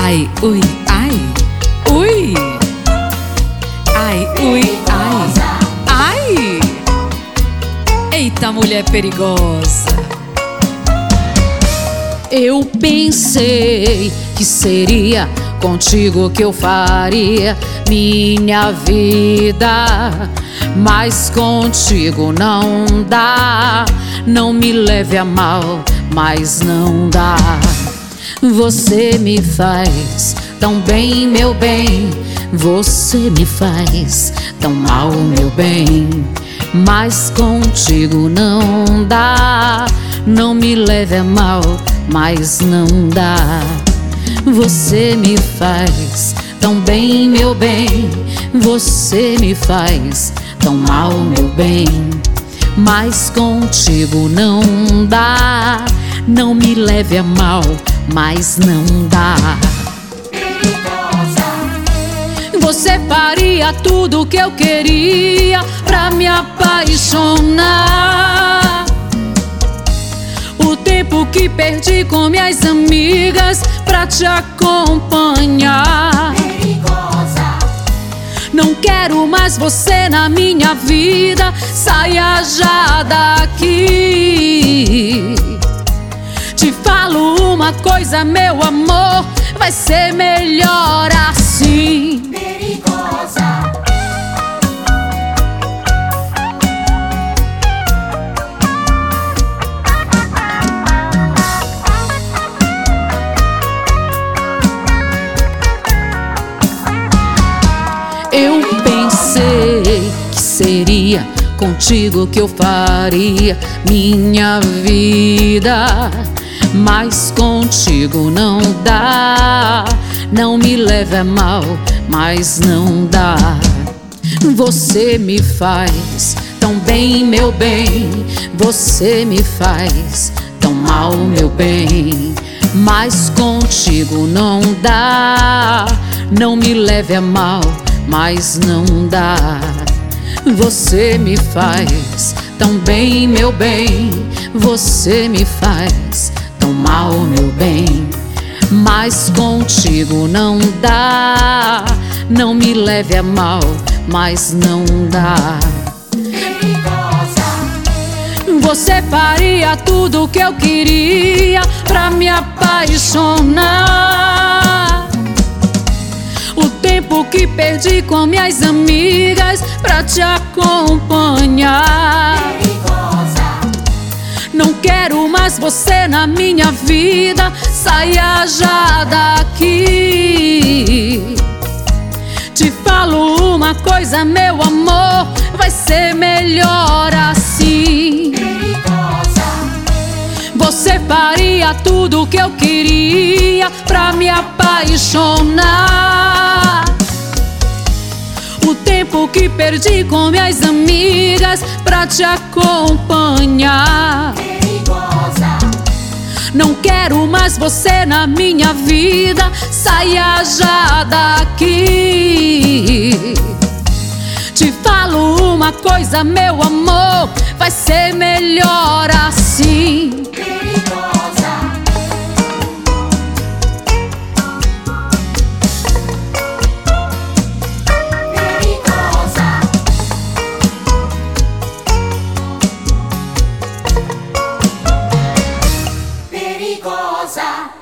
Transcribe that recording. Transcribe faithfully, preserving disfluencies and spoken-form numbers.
Ai, ui, ai, ui. Ai, ui, ai, ai. Eita, mulher perigosa. Eu pensei que seria contigo que eu faria minha vida, mas contigo não dá. Não me leve a mal, mas não dá. Você me faz tão bem, meu bem. Você me faz tão mal, meu bem. Mas contigo não dá. Não me leve a mal, mas não dá. Você me faz tão bem, meu bem. Você me faz tão mal, meu bem. Mas contigo não dá. Não me leve a mal, mas não dá. Você faria tudo o que eu queria pra me apaixonar. O tempo que perdi com minhas amigas pra te acompanhar. Perigosa. Não quero mais você na minha vida. Saia já daqui. Te falo uma coisa, meu amor, vai ser melhor assim. Perigosa. Eu pensei que seria contigo que eu faria minha vida, mas contigo não dá. Não me leve a mal, mas não dá. Você me faz tão bem, meu bem. Você me faz tão mal, meu bem. Mas contigo não dá. Não me leve a mal, mas não dá. Você me faz tão bem, meu bem. Você me faz tão mal, meu bem. Mas contigo não dá. Não me leve a mal, mas não dá. Perigosa. Você faria tudo o que eu queria pra me apaixonar. O tempo que perdi com minhas amigas pra te acompanhar. Perigosa. Não quero mais você na minha vida. Saia já daqui. Te falo uma coisa, meu amor, vai ser melhor assim. Perigosa. Você faria tudo o que eu queria pra me apaixonar. O tempo que perdi com minhas amigas pra te acompanhar. Perigosa. Não quero mais você na minha vida. Saia já daqui. Te falo uma coisa, meu amor, vai ser melhor assim. Perigosa. Perigosa. Perigosa.